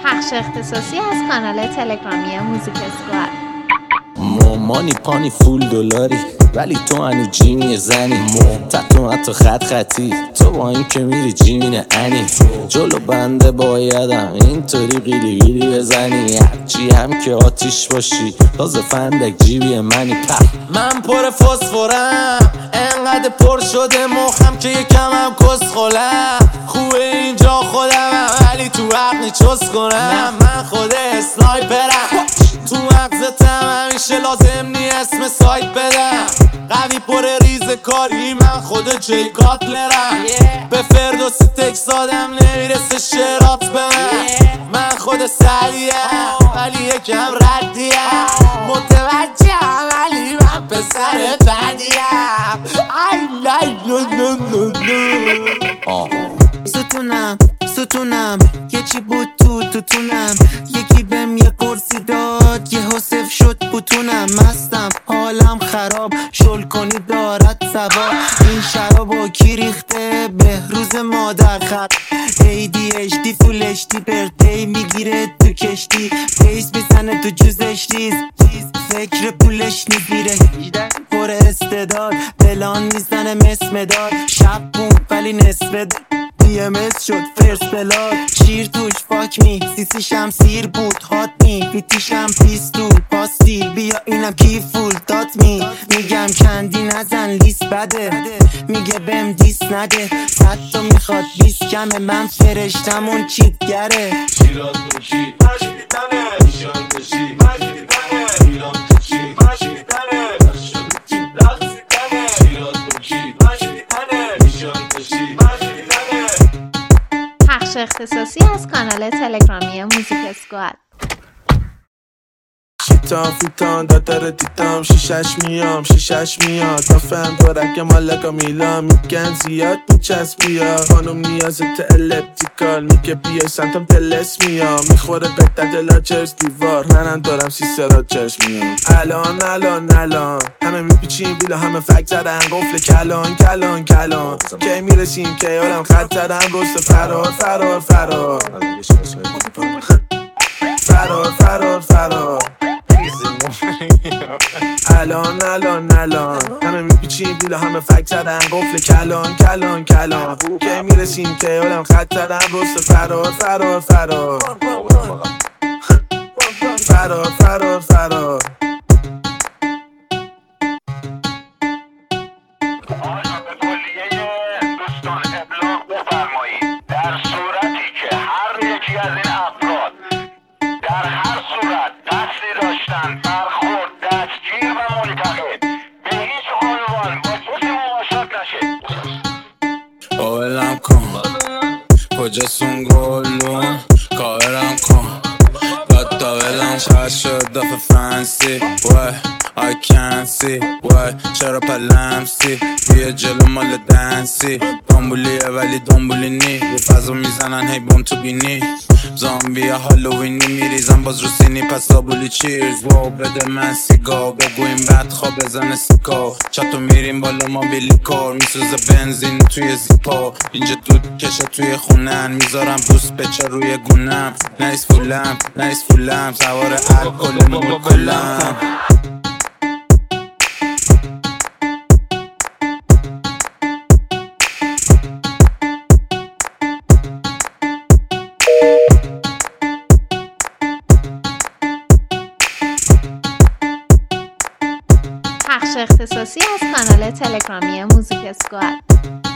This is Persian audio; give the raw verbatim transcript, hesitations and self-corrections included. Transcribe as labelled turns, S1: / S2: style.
S1: بخش اختصاصی از کانال تلگرامی موزیک اسکواد.
S2: مامانی پانی فول دلاری ولی تو هنو جیمی زنی، تتو حتی خط خطی تو با این که میری جیمین انی، جلو بنده بایدم اینطوری قیلی قیلی بزنی، هرچی هم که آتیش باشی تازه فندک جیبی منی. پف من پر فسفورم انقدر پر شده مخم که یکم هم کس خولم، خوبه اینجا خودم ولی تو عقلی چس کنم، من خود اسنایپرم تو مغزتم همیشه لازم نی اسم سایت بدم، قوی پر ریز کاری من خود جی کاتلرم، به فردوسی تکس آدم نمیرسه شرات به من، من خود سریعم ولی یکم ردیم، متوجهم ولی من پسر بدیم. ای لای لو لو لو لو
S3: ستونم ستونم یه چی بود تو توتونم، یکی بهم یه قرصی داد یه حسف شد بوتونم، مستم حالم خراب شل کنی دارد سوار، این شرابو کی ریخته بهروز مادر خط، ای دی اچ دی فول اچ دی برتی میگیره تو کشتی، بیس میزنه تو جوزش ریز فکر پولش نگیره، پر استعداد بلان میزنه مسمداد، شب بود ولی نصف داد دی ام اس شد فرست بلاد، شیر توش فاک می سیسی شمسیر بود هات می بیتیشم پیستول پاستیل بیا اینم کی فول دات می، میگم کندی نزن لیست بده میگه بهم دیس نده، صد تا میخواد بیست کمه من فرشتم اون چیتگره،
S4: شیراز تو چی مشکیتنه نیشان کشی مشکیتنه ایران تو چی مشکیتنه نشد چی رقصیتنه، شیراز تو چی مشکیتنه نیشان کشی مشکیتنه.
S1: بخش اختصاصی از کانال تلگرامی موزیک اسکواد.
S5: شیطان فیتان دادر دیدم شیشش میام شیشش میاد نفهم دارک مالکا میلان میگن زیاد میچسب بیا، خانم نیازت الپتیکال میگه بیای سمتم تلس میام، میخوره قدت لاجرز دیوار منم دارم سیسه راجرز میام، الان الان الان همه میپیچیم بیلا همه فک زدن قفل کلان کلان کلان، کی میرسیم که یارم خط زدن رست فرار فرار فرار فرار فرار فرار الان الان الان همه میپیچیم بیلا همه فک زدن قفل کلان کلان کلان، که میرسیم که یادم خط زدن رست فرار فرار فرار فرار فرار فرار.
S6: آیا به کلیه دوستان ابلاغ بفرمایید در صورتی که هر یکی از این افراد در هر صورت قصدی داشتن برخورد دستگیر و منتقد به هیچ عنوان با کسی مماشات نشه.
S2: اولم کن کجاستون گلون کارم کن دادا ولم شاید شد دفع فنسی وای I can't see why چرا پلمسی بیا جلو مال دنسی، دنبولیه ولی دنبولی نی رو فضا میزنن هی بوم تو بینی، زامبی هالووینی میریزن باز رو سینی پس دابولی چیرز، واو بده من سیگار بگو این بد خواب بزنه سیکا، چطور میریم بالا ما بیلی کار میسوزه بنزین توی زیپا، اینجا دود کشه توی خونن میذارم بوست بچه روی گونم، نیس فولم نیس فولم سوار الکل مول کلم.
S1: بخش اختصاصی از کانال تلگرامی موزیک اسکواد.